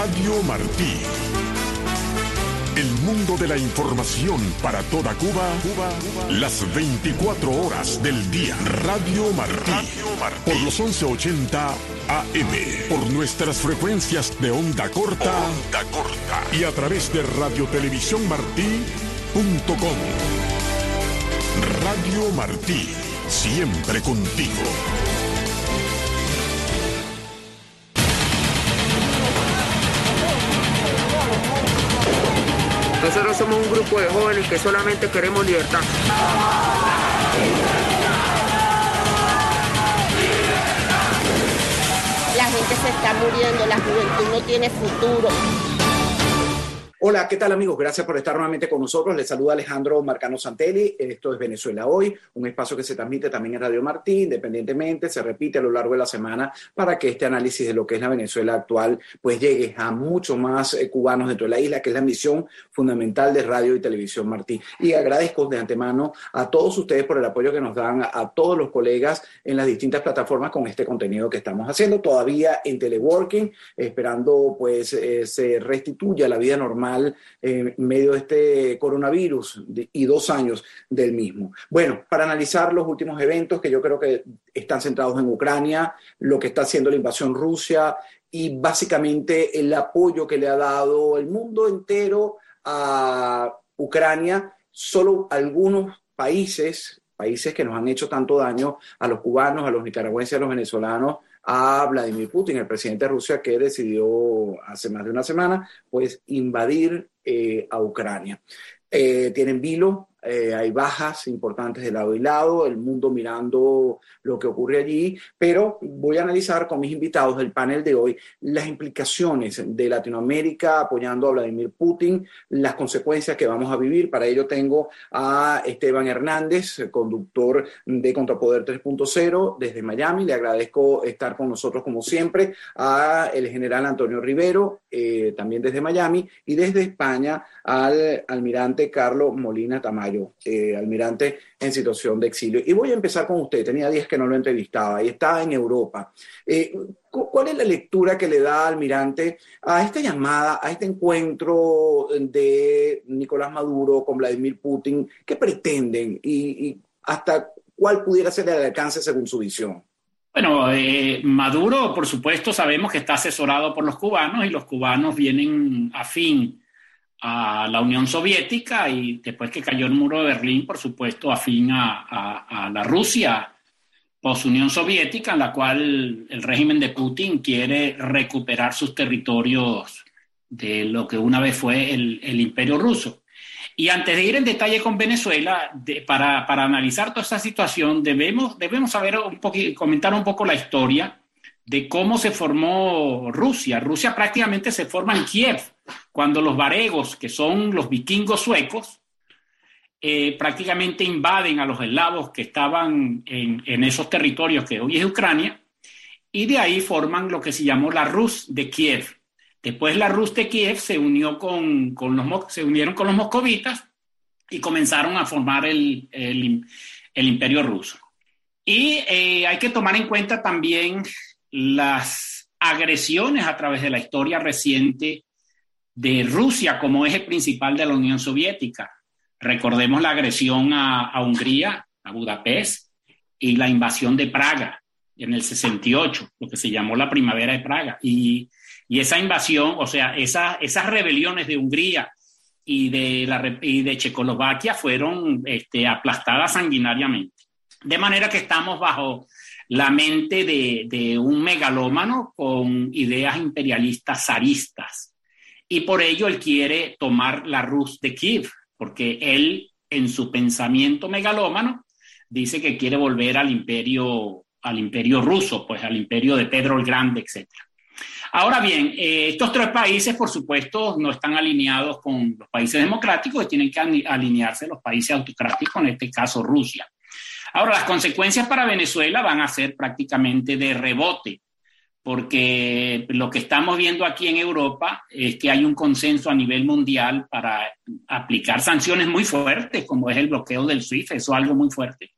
Radio Martí. El mundo de la información para toda Cuba, las 24 horas del día. Radio Martí. Por los 1180 AM. Por nuestras frecuencias de onda corta. Y a través de radiotelevisiónmartí.com. Radio Martí. Siempre contigo. Nosotros somos un grupo de jóvenes que solamente queremos libertad. La gente se está muriendo, la juventud no tiene futuro. Hola, ¿qué tal amigos? Gracias por estar nuevamente con nosotros. Les saluda Alejandro Marcano Santelli. Esto es Venezuela Hoy, un espacio que se transmite también en Radio Martí, independientemente, se repite a lo largo de la semana para que este análisis de lo que es la Venezuela actual pues llegue a muchos más cubanos dentro de la isla, que es la misión fundamental de Radio y Televisión Martí. Y agradezco de antemano a todos ustedes por el apoyo que nos dan, a todos los colegas en las distintas plataformas con este contenido que estamos haciendo, todavía en teleworking, esperando pues se restituya la vida normal en medio de este coronavirus y 2 años del mismo. Bueno, para analizar los últimos eventos que yo creo que están centrados en Ucrania, lo que está haciendo la invasión Rusia y básicamente el apoyo que le ha dado el mundo entero a Ucrania, solo algunos países que nos han hecho tanto daño a los cubanos, a los nicaragüenses, a los venezolanos, a Vladimir Putin, el presidente de Rusia, que decidió hace más de una semana pues invadir a Ucrania. Tienen vilo, hay bajas importantes de lado y lado, el mundo mirando lo que ocurre allí, pero voy a analizar con mis invitados del panel de hoy las implicaciones de Latinoamérica apoyando a Vladimir Putin, las consecuencias que vamos a vivir. Para ello tengo a Esteban Hernández, conductor de Contrapoder 3.0 desde Miami. Le agradezco estar con nosotros como siempre. A el general Antonio Rivero, también desde Miami, y desde España al almirante Carlos Molina Tamayo, almirante en situación de exilio. Y voy a empezar con usted. Tenía días que no lo entrevistaba y está en Europa. ¿Cuál es la lectura que le da, almirante, a esta llamada, a este encuentro de Nicolás Maduro con Vladimir Putin? ¿Qué pretenden y hasta cuál pudiera ser el alcance según su visión? Bueno, Maduro, por supuesto, sabemos que está asesorado por los cubanos y los cubanos vienen afín a la Unión Soviética y después que cayó el muro de Berlín, por supuesto, afín a la Rusia post-Unión Soviética, en la cual el régimen de Putin quiere recuperar sus territorios de lo que una vez fue el Imperio Ruso. Y antes de ir en detalle con Venezuela, para analizar toda esta situación, debemos saber comentar un poco la historia de cómo se formó Rusia. Rusia prácticamente se forma en Kiev, cuando los varegos, que son los vikingos suecos, prácticamente invaden a los eslavos que estaban en esos territorios que hoy es Ucrania, y de ahí forman lo que se llamó la Rus de Kiev. Después la Rus de Kiev se unieron con los moscovitas y comenzaron a formar el Imperio Ruso. Y hay que tomar en cuenta también las agresiones a través de la historia reciente de Rusia como eje principal de la Unión Soviética. Recordemos la agresión a Hungría, a Budapest, y la invasión de Praga en el 68, lo que se llamó la Primavera de Praga. Y esa invasión, o sea, esas rebeliones de Hungría y de Checoslovaquia fueron aplastadas sanguinariamente. De manera que estamos bajo la mente de un megalómano con ideas imperialistas zaristas. Y por ello él quiere tomar la Rus de Kiev, porque él, en su pensamiento megalómano, dice que quiere volver al imperio ruso, pues al imperio de Pedro el Grande, etc. Ahora bien, estos 3 países, por supuesto, no están alineados con los países democráticos y tienen que alinearse los países autocráticos, en este caso Rusia. Ahora, las consecuencias para Venezuela van a ser prácticamente de rebote, porque lo que estamos viendo aquí en Europa es que hay un consenso a nivel mundial para aplicar sanciones muy fuertes, como es el bloqueo del SWIFT, eso es algo muy fuerte.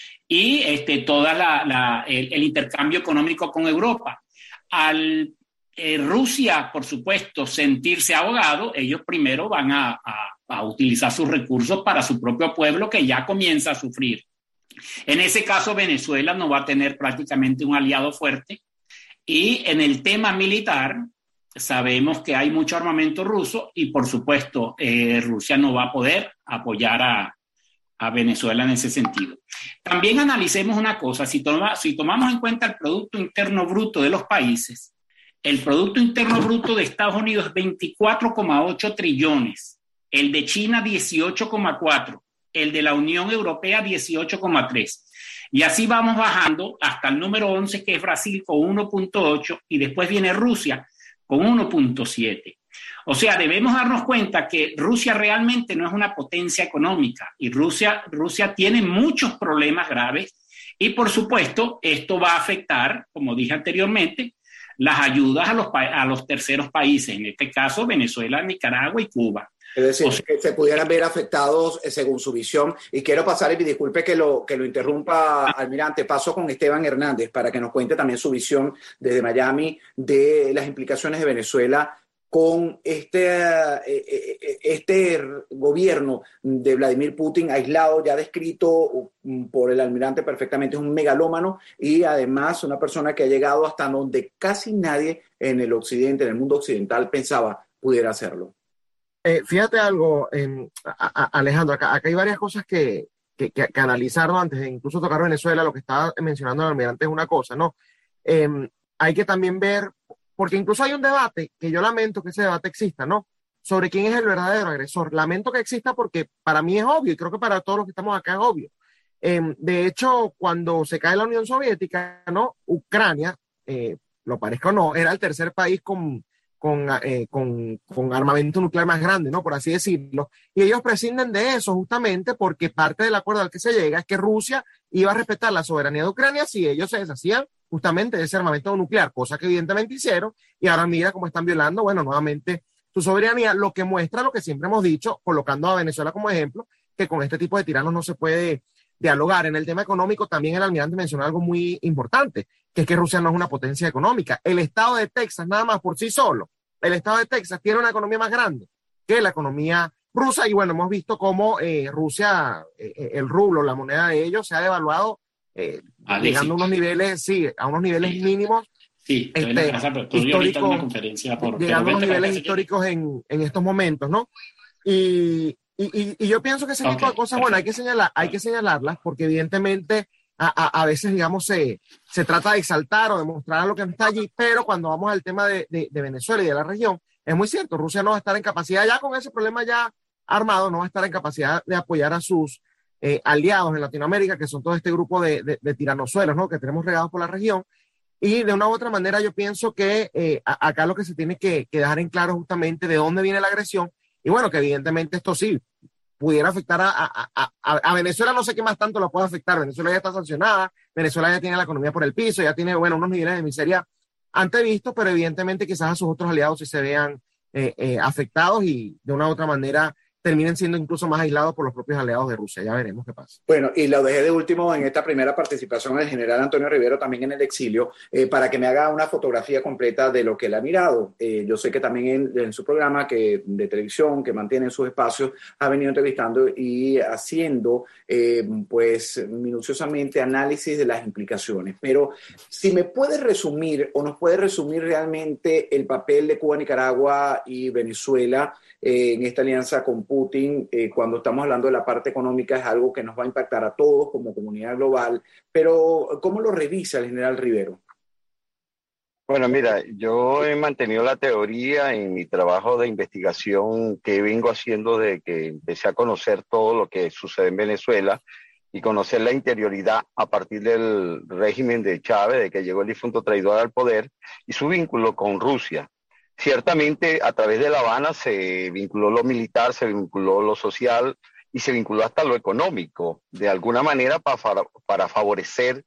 Y todo el intercambio económico con Europa. Al Rusia, por supuesto, sentirse ahogado, ellos primero van a utilizar sus recursos para su propio pueblo que ya comienza a sufrir. En ese caso, Venezuela no va a tener prácticamente un aliado fuerte. Y en el tema militar, sabemos que hay mucho armamento ruso y, por supuesto, Rusia no va a poder apoyar a Venezuela en ese sentido. También analicemos una cosa, si tomamos en cuenta el Producto Interno Bruto de los países, el Producto Interno Bruto de Estados Unidos es 24,8 trillones, el de China 18,4, el de la Unión Europea 18,3. Y así vamos bajando hasta el número 11, que es Brasil, con 1,8, y después viene Rusia con 1,7. O sea, debemos darnos cuenta que Rusia realmente no es una potencia económica y Rusia tiene muchos problemas graves y, por supuesto, esto va a afectar, como dije anteriormente, las ayudas a los terceros países, en este caso Venezuela, Nicaragua y Cuba. Es decir, que se pudieran ver afectados según su visión. Y quiero pasar, y disculpe que lo interrumpa, almirante, paso con Esteban Hernández para que nos cuente también su visión desde Miami de las implicaciones de Venezuela con este gobierno de Vladimir Putin aislado, ya descrito por el almirante perfectamente, es un megalómano y además una persona que ha llegado hasta donde casi nadie en el occidente, en el mundo occidental, pensaba pudiera hacerlo. Fíjate algo, Alejandro, acá hay varias cosas que analizar, ¿no? Antes de incluso tocar Venezuela. Lo que estaba mencionando el almirante es una cosa, ¿no? Hay que también ver, porque incluso hay un debate, que yo lamento que ese debate exista, ¿no? Sobre quién es el verdadero agresor. Lamento que exista porque para mí es obvio, y creo que para todos los que estamos acá es obvio. De hecho, cuando se cae la Unión Soviética, ¿no? Ucrania, lo parezca o no, era el tercer país con armamento nuclear más grande, ¿no? Por así decirlo. Y ellos prescinden de eso justamente porque parte del acuerdo al que se llega es que Rusia iba a respetar la soberanía de Ucrania si ellos se deshacían justamente de ese armamento nuclear, cosa que evidentemente hicieron, y ahora mira cómo están violando, bueno, nuevamente su soberanía, lo que muestra lo que siempre hemos dicho, colocando a Venezuela como ejemplo, que con este tipo de tiranos no se puede dialogar. En el tema económico también el almirante mencionó algo muy importante, que es que Rusia no es una potencia económica. El estado de Texas, nada más por sí solo, el estado de Texas tiene una economía más grande que la economía rusa, y bueno, hemos visto cómo Rusia, el rublo, la moneda de ellos, se ha devaluado, llegando a unos niveles, sí, a unos niveles mínimos. Sí, históricos, llegando a unos niveles históricos en estos momentos, ¿no? Y yo pienso que ese tipo de cosas, bueno, hay que señalarlas, porque evidentemente a veces, digamos, se trata de exaltar o de mostrar lo que no está allí, pero cuando vamos al tema de Venezuela y de la región, es muy cierto, Rusia no va a estar en capacidad, ya con ese problema ya armado, no va a estar en capacidad de apoyar a sus aliados en Latinoamérica, que son todo este grupo de tiranozuelos, ¿no? Que tenemos regados por la región. Y de una u otra manera yo pienso que acá lo que se tiene que dejar en claro justamente de dónde viene la agresión, y bueno, que evidentemente esto sí pudiera afectar a Venezuela, no sé qué más tanto lo puede afectar. Venezuela ya está sancionada, Venezuela ya tiene la economía por el piso, ya tiene, bueno, unos niveles de miseria antevistos, pero evidentemente quizás a sus otros aliados sí se vean afectados y de una u otra manera terminen siendo incluso más aislados por los propios aliados de Rusia. Ya veremos qué pasa. Bueno, y lo dejé de último en esta primera participación el general Antonio Rivero, también en el exilio, para que me haga una fotografía completa de lo que él ha mirado. Yo sé que también en su programa de televisión, que mantiene en sus espacios, ha venido entrevistando y haciendo, pues, minuciosamente análisis de las implicaciones. Pero si me puede resumir, o nos puede resumir realmente el papel de Cuba, Nicaragua y Venezuela en esta alianza con Putin, cuando estamos hablando de la parte económica, es algo que nos va a impactar a todos como comunidad global, pero ¿cómo lo revisa el general Rivero? Bueno, mira, yo he mantenido la teoría en mi trabajo de investigación que vengo haciendo desde que empecé a conocer todo lo que sucede en Venezuela y conocer la interioridad a partir del régimen de Chávez, de que llegó el difunto traidor al poder, y su vínculo con Rusia. Ciertamente, a través de La Habana se vinculó lo militar, se vinculó lo social y se vinculó hasta lo económico, de alguna manera para favorecer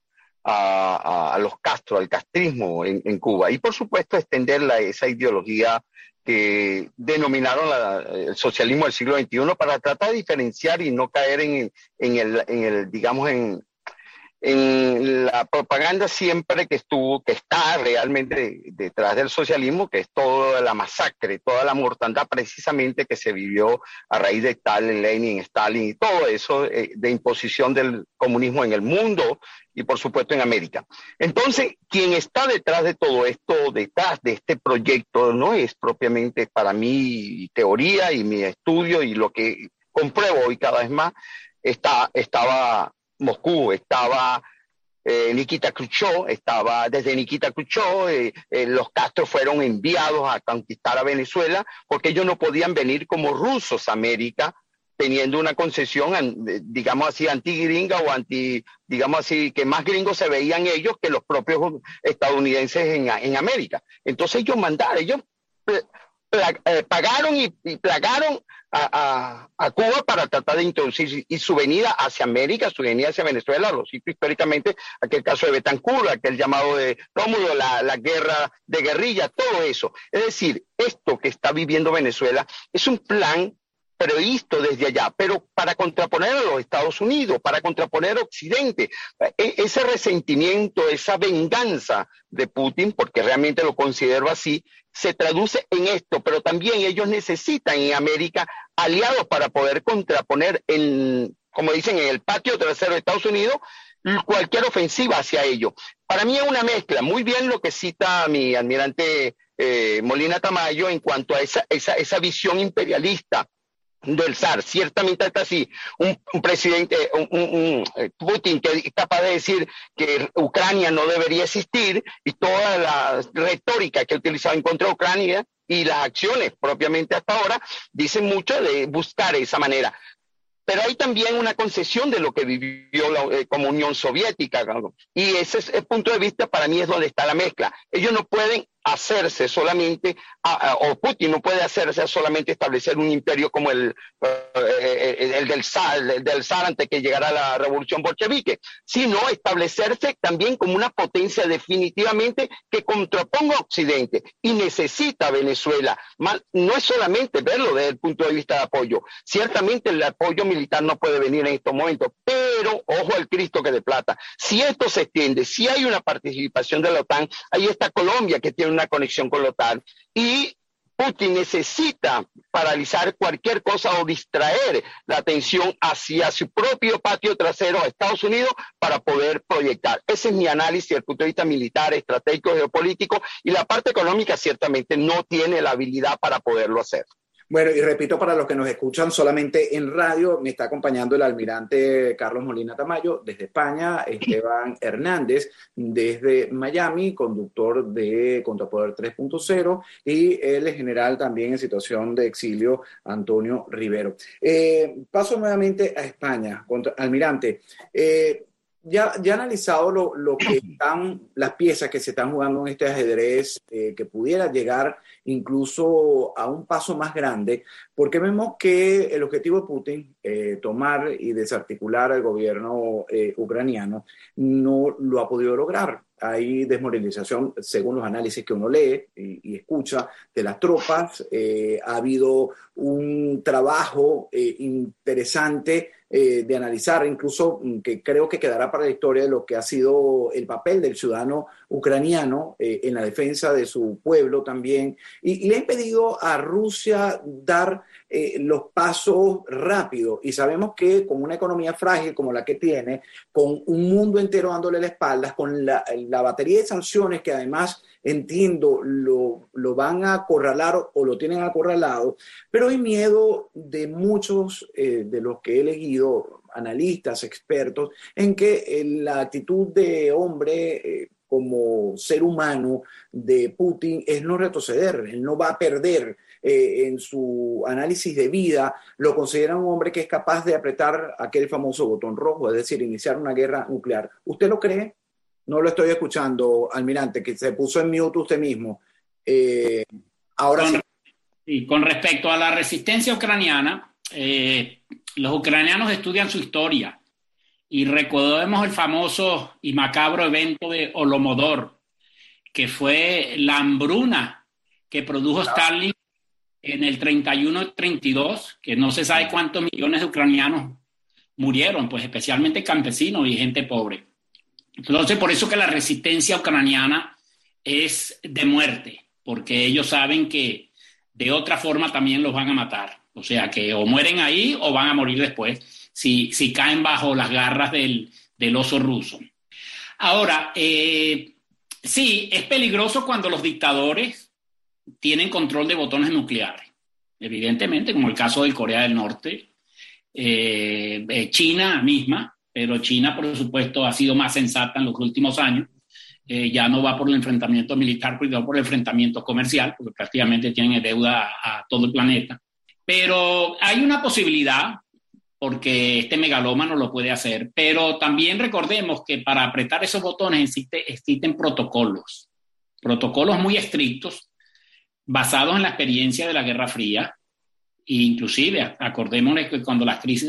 a los Castro, al castrismo en Cuba. Y, por supuesto, extender esa ideología que denominaron el socialismo del siglo XXI para tratar de diferenciar y no caer en el digamos, en en la propaganda siempre que está realmente detrás del socialismo, que es toda la masacre, toda la mortandad precisamente que se vivió a raíz de Stalin, Lenin, Stalin y todo eso de imposición del comunismo en el mundo y por supuesto en América. Entonces, quien está detrás de todo esto, detrás de este proyecto, no es propiamente para mí teoría y mi estudio y lo que compruebo hoy cada vez más, estaba Moscú, estaba Nikita Khrushchev, desde Nikita Khrushchev, los Castro fueron enviados a conquistar a Venezuela porque ellos no podían venir como rusos a América teniendo una concesión, digamos así, anti-gringa o digamos así, que más gringos se veían ellos que los propios estadounidenses en América. Entonces ellos pagaron y plagaron a Cuba para tratar de introducir y su venida hacia América, su venida hacia Venezuela, lo cito históricamente, aquel caso de Betancur, aquel llamado de Rómulo, la guerra de guerrilla, todo eso. Es decir, esto que está viviendo Venezuela es un plan previsto desde allá, pero para contraponer a los Estados Unidos, para contraponer a Occidente. Ese resentimiento, esa venganza de Putin, porque realmente lo considero así, se traduce en esto, pero también ellos necesitan en América aliados para poder contraponer, como dicen, en el patio trasero de Estados Unidos, cualquier ofensiva hacia ellos. Para mí es una mezcla, muy bien lo que cita mi almirante Molina Tamayo en cuanto a esa visión imperialista del zar. Ciertamente está así, un presidente, Putin, que es capaz de decir que Ucrania no debería existir, y toda la retórica que ha utilizado en contra de Ucrania y las acciones propiamente hasta ahora dicen mucho de buscar esa manera. Pero hay también una concesión de lo que vivió como Unión Soviética, y ese punto de vista para mí es donde está la mezcla. Ellos no pueden hacerse solamente, o Putin no puede hacerse solamente establecer un imperio como el del zar antes que llegara la revolución bolchevique, sino establecerse también como una potencia definitivamente que contraponga a Occidente, y necesita Venezuela. No es solamente verlo desde el punto de vista de apoyo, ciertamente el apoyo militar no puede venir en estos momentos, pero ojo al Cristo que de plata, si esto se extiende, si hay una participación de la OTAN, ahí está Colombia que tiene una conexión con la OTAN, y Putin necesita paralizar cualquier cosa o distraer la atención hacia su propio patio trasero a Estados Unidos para poder proyectar. Ese es mi análisis desde el punto de vista militar, estratégico, geopolítico, y la parte económica ciertamente no tiene la habilidad para poderlo hacer. Bueno, y repito, para los que nos escuchan solamente en radio, me está acompañando el almirante Carlos Molina Tamayo desde España, Esteban Hernández desde Miami, conductor de Contrapoder 3.0, y el general también en situación de exilio, Antonio Rivero. Paso nuevamente a España, almirante. Ya analizado lo que están, las piezas que se están jugando en este ajedrez, que pudiera llegar incluso a un paso más grande, porque vemos que el objetivo de Putin, tomar y desarticular al gobierno ucraniano, no lo ha podido lograr. Hay desmoralización, según los análisis que uno lee y escucha de las tropas. Ha habido un trabajo interesante de analizar, incluso que creo que quedará para la historia, de lo que ha sido el papel del ciudadano ucraniano en la defensa de su pueblo también, y le ha impedido a Rusia dar los pasos rápidos, y sabemos que con una economía frágil como la que tiene, con un mundo entero dándole la espalda, con la batería de sanciones que además entiendo lo van a acorralar o lo tienen acorralado, pero hay miedo de muchos de los que he elegido, analistas, expertos, en que la actitud de hombre como ser humano de Putin es no retroceder, él no va a perder. En su análisis de vida, lo considera un hombre que es capaz de apretar aquel famoso botón rojo, es decir, iniciar una guerra nuclear. ¿Usted lo cree? No lo estoy escuchando, almirante, que se puso en mute usted mismo. Ahora sí. Y con respecto a la resistencia ucraniana, los ucranianos estudian su historia, y recordemos el famoso y macabro evento de Holodomor, que fue la hambruna que produjo Stalin en el 31-32, que no se sabe cuántos millones de ucranianos murieron, pues especialmente campesinos y gente pobre. Entonces, por eso que la resistencia ucraniana es de muerte, porque ellos saben que de otra forma también los van a matar. O sea, que o mueren ahí o van a morir después si caen bajo las garras del oso ruso. Ahora, sí, es peligroso cuando los dictadores tienen control de botones nucleares. Evidentemente, como el caso de Corea del Norte, China misma, pero China, por supuesto, ha sido más sensata en los últimos años. Ya no va por el enfrentamiento militar, sino por el enfrentamiento comercial, porque prácticamente tienen deuda a todo el planeta. Pero hay una posibilidad, porque este megalómano lo puede hacer, pero también recordemos que para apretar esos botones existen protocolos muy estrictos, basados en la experiencia de la Guerra Fría, e inclusive acordémonos que cuando las crisis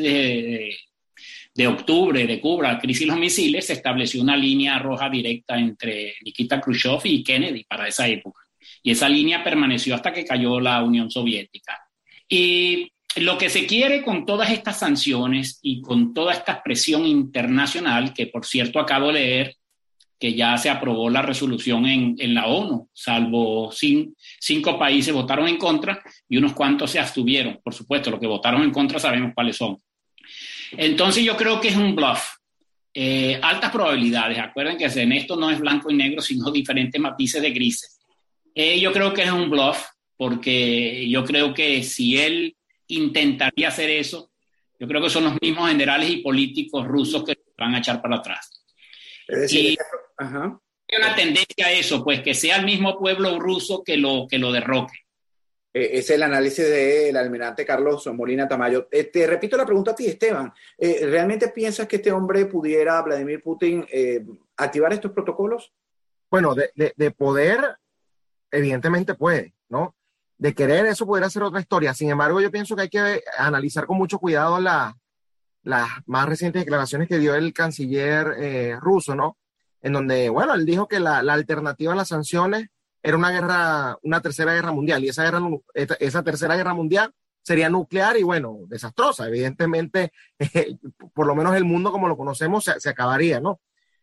de octubre de Cuba, la crisis de los misiles, se estableció una línea roja directa entre Nikita Khrushchev y Kennedy para esa época, y esa línea permaneció hasta que cayó la Unión Soviética. Y lo que se quiere con todas estas sanciones y con toda esta presión internacional, que por cierto acabo de leer que ya se aprobó la resolución en la ONU, salvo 5 países votaron en contra y unos cuantos se abstuvieron. Por supuesto, los que votaron en contra sabemos cuáles son. Entonces yo creo que es un bluff. Altas probabilidades. Acuérdense que en esto no es blanco y negro, sino diferentes matices de grises. Yo creo que es un bluff, porque yo creo que si él intentaría hacer eso, yo creo que son los mismos generales y políticos rusos que van a echar para atrás. Es decir, y ajá. Hay una tendencia a eso, pues que sea el mismo pueblo ruso que lo derroque. Es el análisis del almirante Carlos Molina Tamayo. Te repito la pregunta a ti, Esteban. ¿Realmente piensas que este hombre pudiera, Vladimir Putin, activar estos protocolos? Bueno, de poder, evidentemente puede, ¿no? De querer, eso pudiera ser otra historia. Sin embargo, yo pienso que hay que analizar con mucho cuidado las más recientes declaraciones que dio el canciller ruso, ¿no? En donde, bueno, él dijo que la alternativa a las sanciones era una tercera guerra mundial, y esa tercera guerra mundial sería nuclear y, bueno, desastrosa. Evidentemente, por lo menos el mundo como lo conocemos se acabaría, ¿no?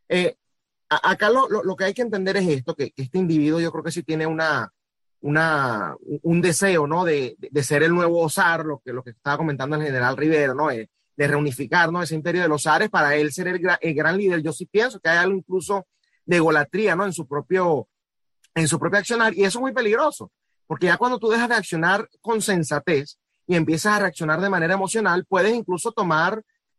Acá lo que hay que entender es esto, que este individuo yo creo que sí tiene un deseo, ¿no? De ser el nuevo zar, lo que estaba comentando el general Rivero, ¿no? De reunificar, ¿no? Ese imperio de los zares para él ser el gran líder. Yo sí pienso que hay algo incluso de egolatría, ¿no? En su propio accionar, y eso es muy peligroso, porque ya cuando tú dejas de accionar con sensatez y empiezas a reaccionar de manera emocional, puedes incluso tomar,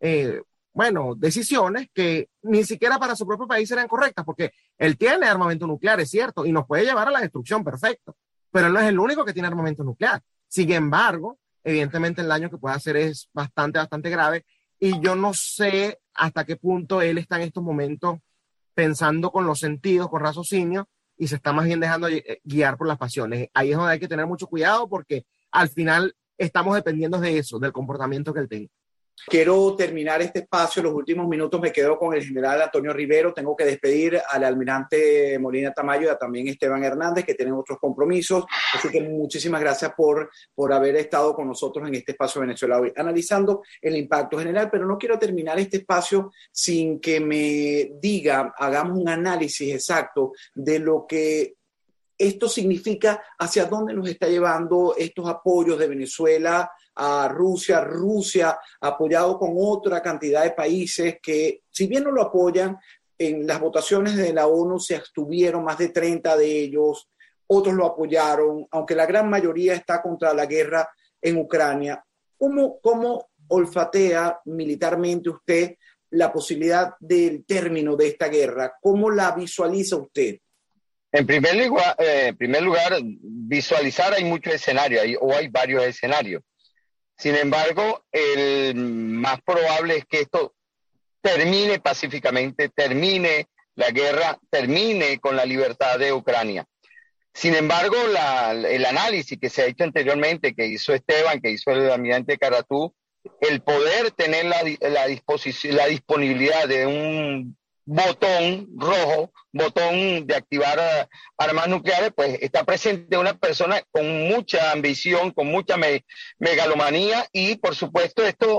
decisiones que ni siquiera para su propio país serán correctas, porque él tiene armamento nuclear, es cierto, y nos puede llevar a la destrucción, perfecto, pero él no es el único que tiene armamento nuclear. Sin embargo, evidentemente el daño que puede hacer es bastante grave, y yo no sé hasta qué punto él está en estos momentos pensando con los sentidos, con raciocinio, y se está más bien dejando guiar por las pasiones. Ahí es donde hay que tener mucho cuidado, porque al final estamos dependiendo de eso, del comportamiento que él tenga. Quiero terminar este espacio, los últimos minutos me quedo con el general Antonio Rivero. Tengo que despedir al almirante Molina Tamayo y a también Esteban Hernández, que tienen otros compromisos. Así que muchísimas gracias por haber estado con nosotros en este espacio de Venezuela hoy, analizando el impacto general. Pero no quiero terminar este espacio sin que me diga, hagamos un análisis exacto de lo que esto significa, hacia dónde nos está llevando estos apoyos de Venezuela a Rusia apoyado con otra cantidad de países que, si bien no lo apoyan, en las votaciones de la ONU se abstuvieron más de 30 de ellos, otros lo apoyaron, aunque la gran mayoría está contra la guerra en Ucrania. ¿Cómo olfatea militarmente usted la posibilidad del término de esta guerra? ¿Cómo la visualiza usted? En primer lugar, visualizar hay muchos escenarios, hay varios escenarios. Sin embargo, el más probable es que esto termine pacíficamente, termine la guerra, termine con la libertad de Ucrania. Sin embargo, el análisis que se ha hecho anteriormente, que hizo Esteban, que hizo el almirante Caratú, el poder tener la disponibilidad de un botón rojo, botón de activar armas nucleares, pues está presente una persona con mucha ambición, con mucha megalomanía, y por supuesto esto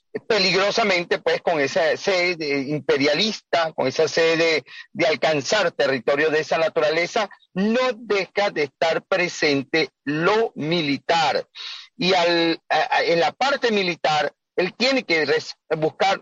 peligrosamente pues con esa sede imperialista, con esa sede de alcanzar territorio de esa naturaleza, no deja de estar presente lo militar. Y en la parte militar, él tiene que buscar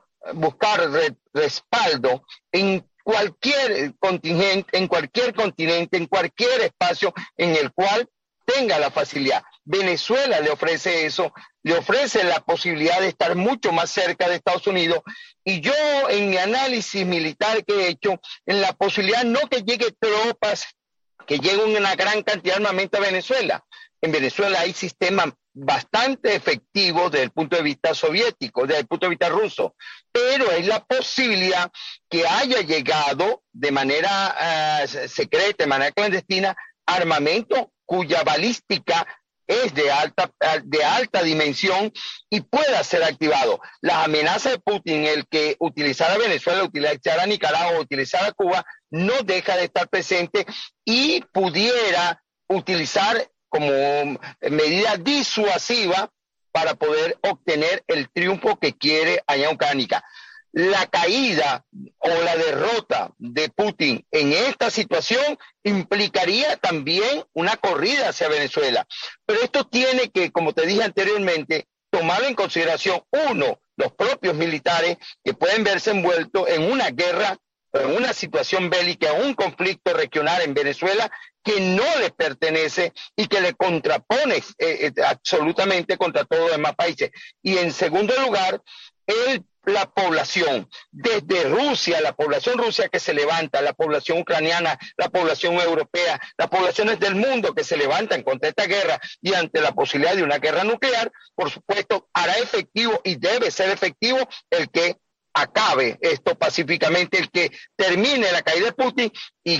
respaldo en cualquier contingente, en cualquier espacio en el cual tenga la facilidad. Venezuela le ofrece eso, le ofrece la posibilidad de estar mucho más cerca de Estados Unidos. Y yo, en mi análisis militar que he hecho, en la posibilidad no que llegue tropas, que llegue una gran cantidad de armamento a Venezuela. En Venezuela hay sistemas bastante efectivos desde el punto de vista soviético, desde el punto de vista ruso, pero hay la posibilidad que haya llegado de manera secreta, de manera clandestina, armamento cuya balística es de alta dimensión y pueda ser activado. Las amenazas de Putin, el que utilizara Venezuela, utilizara Nicaragua, utilizara Cuba, no deja de estar presente y pudiera utilizar como medida disuasiva para poder obtener el triunfo que quiere allá en Ucrania. La caída o la derrota de Putin en esta situación implicaría también una corrida hacia Venezuela. Pero esto tiene que, como te dije anteriormente, tomar en consideración, uno, los propios militares que pueden verse envueltos en una guerra, en una situación bélica, un conflicto regional en Venezuela que no les pertenece y que le contrapone absolutamente contra todos los demás países. Y en segundo lugar, la población, desde Rusia, la población rusa que se levanta, la población ucraniana, la población europea, las poblaciones del mundo que se levantan contra esta guerra y ante la posibilidad de una guerra nuclear, por supuesto, hará efectivo y debe ser efectivo el que acabe esto pacíficamente, el que termine la caída de Putin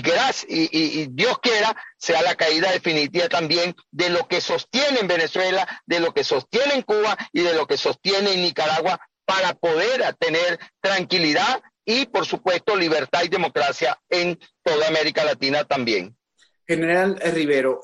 y Dios quiera sea la caída definitiva también de lo que sostiene en Venezuela, de lo que sostiene en Cuba y de lo que sostiene en Nicaragua, para poder tener tranquilidad y, por supuesto, libertad y democracia en toda América Latina también. General Rivero,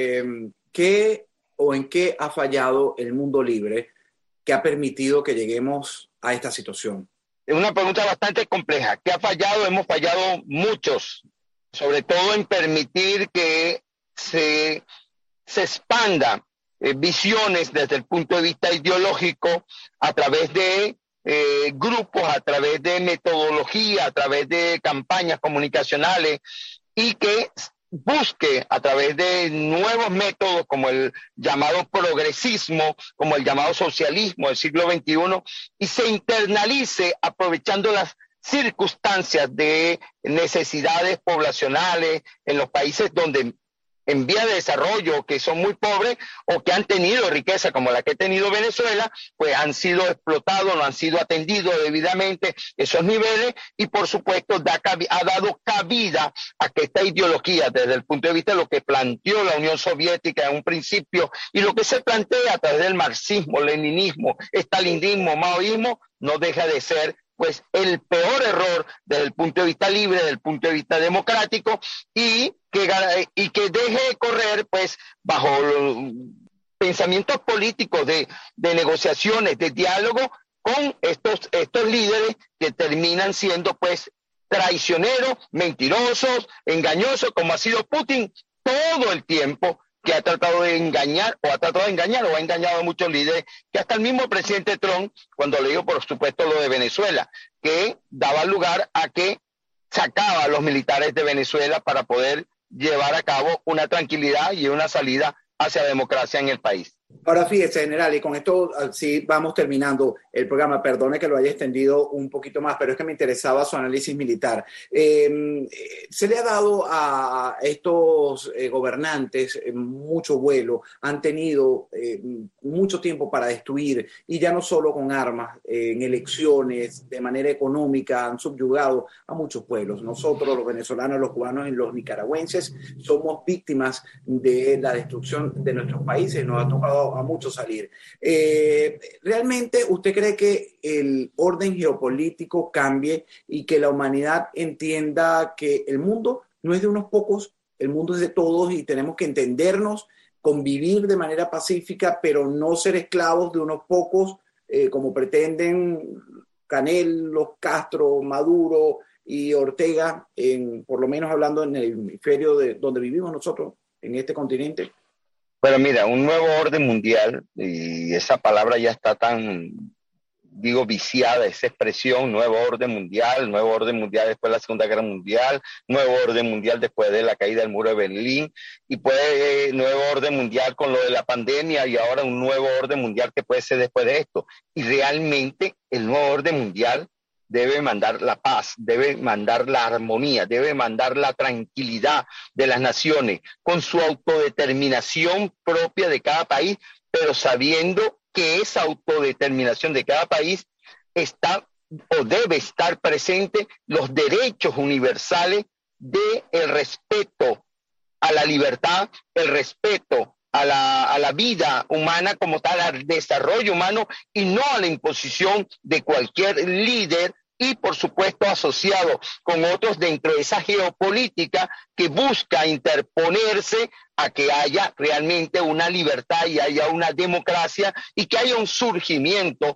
¿qué o en qué ha fallado el mundo libre que ha permitido que lleguemos a esta situación? Es una pregunta bastante compleja. ¿Qué ha fallado? Hemos fallado muchos, sobre todo en permitir que se expanda visiones desde el punto de vista ideológico a través de grupos, a través de metodología, a través de campañas comunicacionales y que busque a través de nuevos métodos como el llamado progresismo, como el llamado socialismo del siglo XXI y se internalice aprovechando las circunstancias de necesidades poblacionales en los países donde en vía de desarrollo, que son muy pobres o que han tenido riqueza como la que ha tenido Venezuela, pues han sido explotados, no han sido atendidos debidamente esos niveles y por supuesto ha dado cabida a que esta ideología desde el punto de vista de lo que planteó la Unión Soviética en un principio y lo que se plantea a través del marxismo, leninismo, estalinismo, maoísmo, no deja de ser pues el peor error desde el punto de vista libre, desde el punto de vista democrático y que deje correr pues bajo los pensamientos políticos de negociaciones, de diálogo con estos líderes que terminan siendo pues traicioneros, mentirosos, engañosos, como ha sido Putin todo el tiempo, que ha tratado de engañar o ha engañado a muchos líderes, que hasta el mismo presidente Trump, cuando le digo por supuesto lo de Venezuela, que daba lugar a que sacaba a los militares de Venezuela para poder llevar a cabo una tranquilidad y una salida hacia la democracia en el país. Ahora fíjese, general, y con esto sí vamos terminando el programa. Perdone que lo haya extendido un poquito más, pero es que me interesaba su análisis militar. Se le ha dado a estos gobernantes mucho vuelo, han tenido mucho tiempo para destruir, y ya no solo con armas, en elecciones, de manera económica, han subyugado a muchos pueblos. Nosotros, los venezolanos, los cubanos y los nicaragüenses, somos víctimas de la destrucción de nuestros países. Nos ha tocado a mucho salir. ¿Realmente usted cree que el orden geopolítico cambie y que la humanidad entienda que el mundo no es de unos pocos, el mundo es de todos y tenemos que entendernos, convivir de manera pacífica, pero no ser esclavos de unos pocos como pretenden Canelos, Castro, Maduro y Ortega, por lo menos hablando en el hemisferio de donde vivimos nosotros, en este continente? Bueno, mira, un nuevo orden mundial, y esa palabra ya está tan, viciada, esa expresión, nuevo orden mundial después de la Segunda Guerra Mundial, nuevo orden mundial después de la caída del muro de Berlín, y nuevo orden mundial con lo de la pandemia, y ahora un nuevo orden mundial que puede ser después de esto. Y realmente el nuevo orden mundial debe mandar la paz, debe mandar la armonía, debe mandar la tranquilidad de las naciones, con su autodeterminación propia de cada país, pero sabiendo que esa autodeterminación de cada país está o debe estar presente los derechos universales de el respeto a la libertad, el respeto a la vida humana como tal, al desarrollo humano, y no a la imposición de cualquier líder, y por supuesto asociado con otros dentro de esa geopolítica que busca interponerse a que haya realmente una libertad y haya una democracia y que haya un surgimiento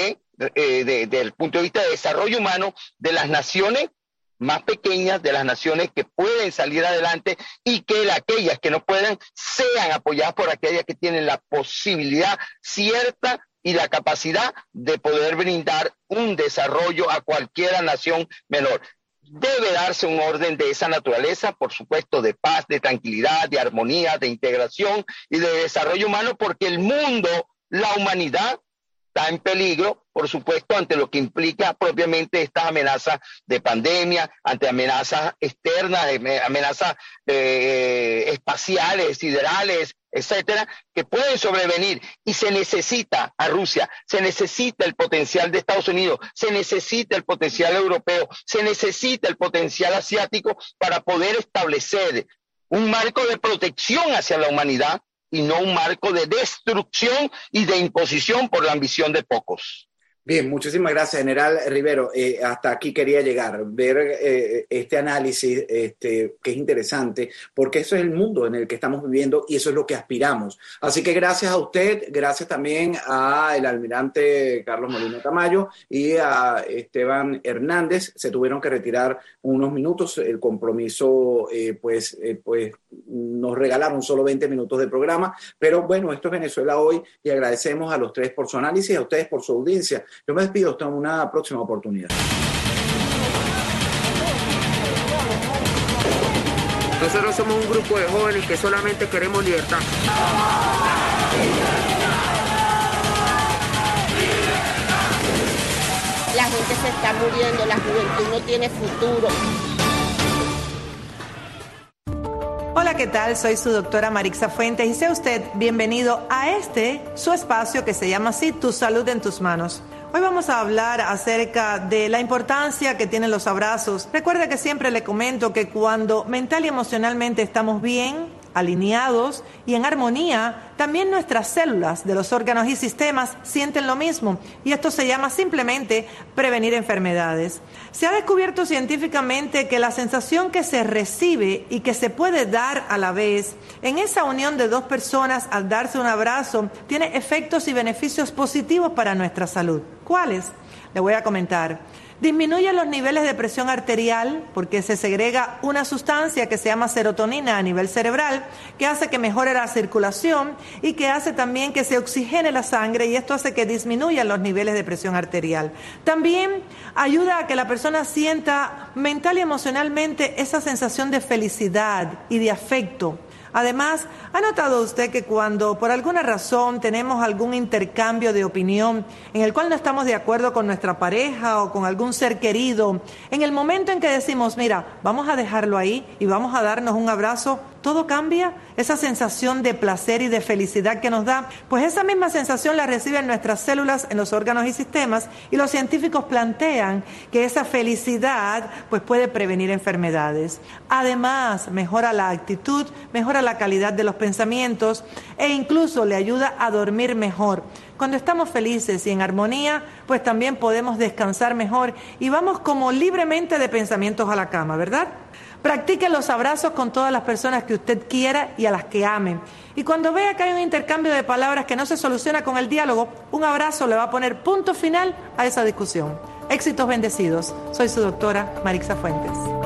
del punto de vista de desarrollo humano de las naciones más pequeñas, de las naciones que pueden salir adelante, y que aquellas que no puedan sean apoyadas por aquellas que tienen la posibilidad cierta y la capacidad de poder brindar un desarrollo a cualquier nación menor. Debe darse un orden de esa naturaleza, por supuesto, de paz, de tranquilidad, de armonía, de integración y de desarrollo humano, porque el mundo, la humanidad, está en peligro, por supuesto, ante lo que implica propiamente estas amenazas de pandemia, ante amenazas externas, amenazas espaciales, siderales, etcétera, que pueden sobrevenir. Y se necesita a Rusia, se necesita el potencial de Estados Unidos, se necesita el potencial europeo, se necesita el potencial asiático para poder establecer un marco de protección hacia la humanidad y no un marco de destrucción y de imposición por la ambición de pocos. Bien, muchísimas gracias, General Rivero. Hasta aquí quería llegar, ver este análisis que es interesante, porque eso es el mundo en el que estamos viviendo y eso es lo que aspiramos. Así que gracias a usted, gracias también al almirante Carlos Molina Tamayo y a Esteban Hernández. Se tuvieron que retirar unos minutos, el compromiso pues nos regalaron solo 20 minutos de programa, pero bueno, esto es Venezuela Hoy y agradecemos a los tres por su análisis y a ustedes por su audiencia. Yo me despido hasta una próxima oportunidad. Nosotros somos un grupo de jóvenes que solamente queremos libertad. La gente se está muriendo, la juventud no tiene futuro. Hola, ¿qué tal? Soy su doctora Marixa Fuentes y sea usted bienvenido a su espacio que se llama así, Tu Salud en Tus Manos. Hoy vamos a hablar acerca de la importancia que tienen los abrazos. Recuerda que siempre le comento que cuando mental y emocionalmente estamos bien, alineados y en armonía, también nuestras células de los órganos y sistemas sienten lo mismo, y esto se llama simplemente prevenir enfermedades. Se ha descubierto científicamente que la sensación que se recibe y que se puede dar a la vez en esa unión de dos personas al darse un abrazo tiene efectos y beneficios positivos para nuestra salud. ¿Cuáles? Le voy a comentar. Disminuye los niveles de presión arterial porque se segrega una sustancia que se llama serotonina a nivel cerebral, que hace que mejore la circulación y que hace también que se oxigene la sangre, y esto hace que disminuyan los niveles de presión arterial. También ayuda a que la persona sienta mental y emocionalmente esa sensación de felicidad y de afecto. Además, ¿ha notado usted que cuando por alguna razón tenemos algún intercambio de opinión en el cual no estamos de acuerdo con nuestra pareja o con algún ser querido, en el momento en que decimos, mira, vamos a dejarlo ahí y vamos a darnos un abrazo, todo cambia? Esa sensación de placer y de felicidad que nos da, pues esa misma sensación la reciben nuestras células en los órganos y sistemas, y los científicos plantean que esa felicidad pues puede prevenir enfermedades. Además, mejora la actitud, mejora la calidad de los pensamientos e incluso le ayuda a dormir mejor. Cuando estamos felices y en armonía, pues también podemos descansar mejor y vamos como libremente de pensamientos a la cama, ¿verdad? Practique los abrazos con todas las personas que usted quiera y a las que ame. Y cuando vea que hay un intercambio de palabras que no se soluciona con el diálogo, un abrazo le va a poner punto final a esa discusión. Éxitos bendecidos. Soy su doctora Marixa Fuentes.